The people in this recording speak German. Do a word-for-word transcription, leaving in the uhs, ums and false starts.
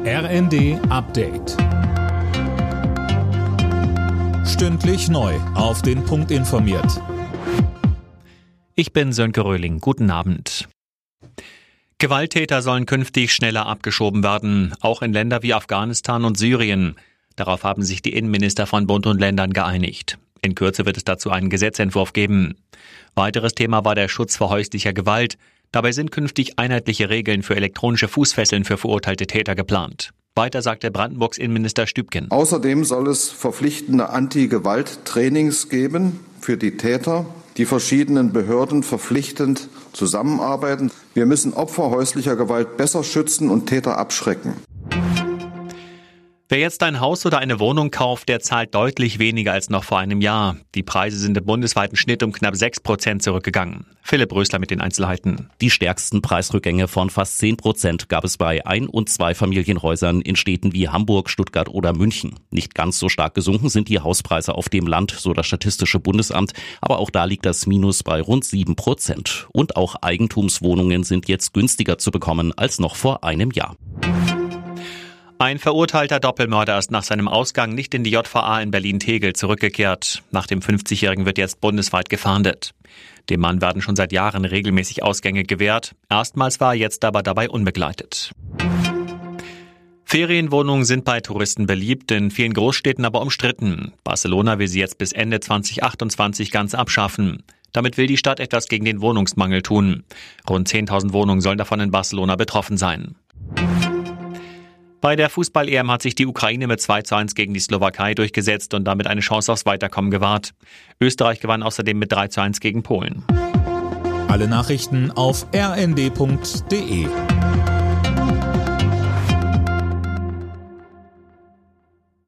R N D Update. Stündlich neu auf den Punkt informiert. Ich bin Sönke Röhling. Guten Abend. Gewalttäter sollen künftig schneller abgeschoben werden, auch in Länder wie Afghanistan und Syrien. Darauf haben sich die Innenminister von Bund und Ländern geeinigt. In Kürze wird es dazu einen Gesetzentwurf geben. Weiteres Thema war der Schutz vor häuslicher Gewalt. Dabei sind künftig einheitliche Regeln für elektronische Fußfesseln für verurteilte Täter geplant. Weiter sagte Brandenburgs Innenminister Stübgen. Außerdem soll es verpflichtende Anti-Gewalt-Trainings geben für die Täter, die verschiedenen Behörden verpflichtend zusammenarbeiten. Wir müssen Opfer häuslicher Gewalt besser schützen und Täter abschrecken. Wer jetzt ein Haus oder eine Wohnung kauft, der zahlt deutlich weniger als noch vor einem Jahr. Die Preise sind im bundesweiten Schnitt um knapp sechs Prozent zurückgegangen. Philipp Rösler mit den Einzelheiten. Die stärksten Preisrückgänge von fast zehn Prozent gab es bei Ein- und Zweifamilienhäusern in Städten wie Hamburg, Stuttgart oder München. Nicht ganz so stark gesunken sind die Hauspreise auf dem Land, so das Statistische Bundesamt. Aber auch da liegt das Minus bei rund sieben Prozent. Und auch Eigentumswohnungen sind jetzt günstiger zu bekommen als noch vor einem Jahr. Ein verurteilter Doppelmörder ist nach seinem Ausgang nicht in die J V A in Berlin-Tegel zurückgekehrt. Nach dem fünfzigjährigen wird jetzt bundesweit gefahndet. Dem Mann werden schon seit Jahren regelmäßig Ausgänge gewährt. Erstmals war er jetzt aber dabei unbegleitet. Ferienwohnungen sind bei Touristen beliebt, in vielen Großstädten aber umstritten. Barcelona will sie jetzt bis Ende zwanzig achtundzwanzig ganz abschaffen. Damit will die Stadt etwas gegen den Wohnungsmangel tun. Rund zehntausend Wohnungen sollen davon in Barcelona betroffen sein. Bei der Fußball-E M hat sich die Ukraine mit zwei zu eins gegen die Slowakei durchgesetzt und damit eine Chance aufs Weiterkommen gewahrt. Österreich gewann außerdem mit drei zu eins gegen Polen. Alle Nachrichten auf r n d punkt d e.